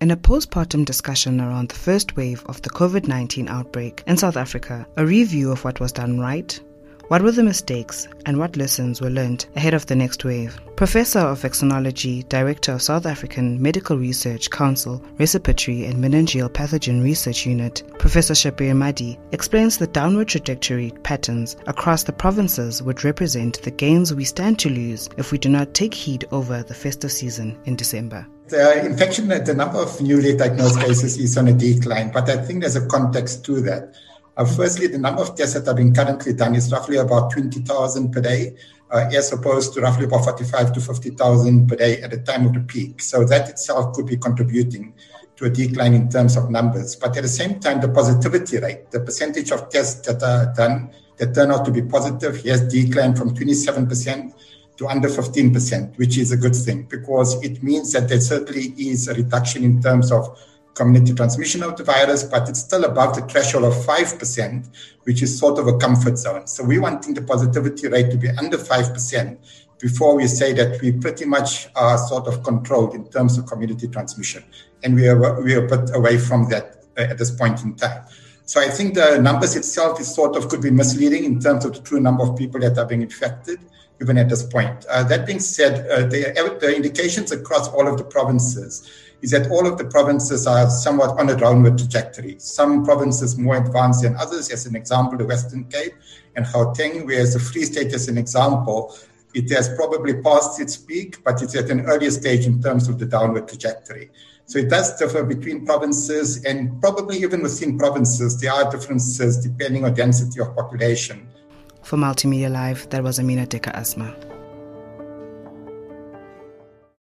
and a postpartum discussion around the first wave of the COVID-19 outbreak in South Africa, a review of what was done right, what were the mistakes, and what lessons were learned ahead of the next wave. Professor of Vaccinology, Director of South African Medical Research Council, Respiratory and Meningeal Pathogen Research Unit, Professor Shabir Madhi, explains the downward trajectory patterns across the provinces would represent the gains we stand to lose if we do not take heed over the festive season in December. The infection, the number of newly diagnosed cases is on a decline, but I think there's a context to that. Firstly, the number of tests that are being currently done is roughly about 20,000 per day, as opposed to roughly about 45 to 50,000 per day at the time of the peak. So that itself could be contributing to a decline in terms of numbers. But at the same time, the positivity rate, the percentage of tests that are done that turn out to be positive, has declined from 27% to under 15%, which is a good thing because it means that there certainly is a reduction in terms of community transmission of the virus, but it's still above the threshold of 5%, which is sort of a comfort zone. So we're wanting the positivity rate to be under 5% before we say that we pretty much are sort of controlled in terms of community transmission. And we are a bit away from that at this point in time. So I think the numbers itself is sort of could be misleading in terms of the true number of people that are being infected, even at this point. That being said, the indications across all of the provinces is that all of the provinces are somewhat on a downward trajectory. Some provinces more advanced than others, as an example, the Western Cape and Gauteng, whereas the Free State, as an example, it has probably passed its peak, but it's at an earlier stage in terms of the downward trajectory. So it does differ between provinces, and probably even within provinces, there are differences depending on density of population. For Multimedia Live, that was Amina Deka Asma.